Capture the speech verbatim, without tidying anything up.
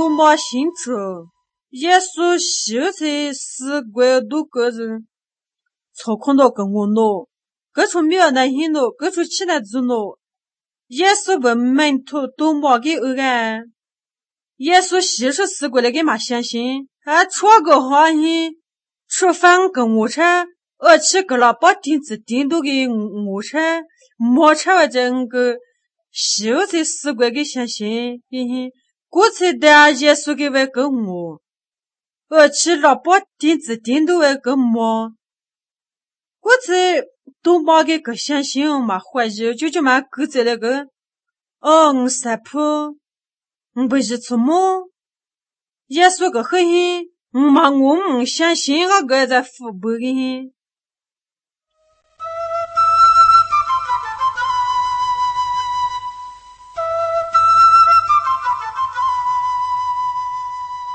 都没心走，耶稣修在死鬼都个人，操控到跟我喏，各处庙那些喏，各处起来子喏，耶稣本门徒都没给二个，耶稣修是死鬼来给嘛相信，还错个话hin，吃饭跟我吃，而且个老把钉子钉到给我吃，没吃完整个。修在死鬼给相信，嘿嘿，过去的耶稣给为跟我，而且老把钉子钉到为跟我，过去都把给个相信嘛，怀疑就就嘛搁在那个，哦，我晒破，我不是错么？耶稣个嘿嘿，我嘛我唔相信我个在福报的嘿。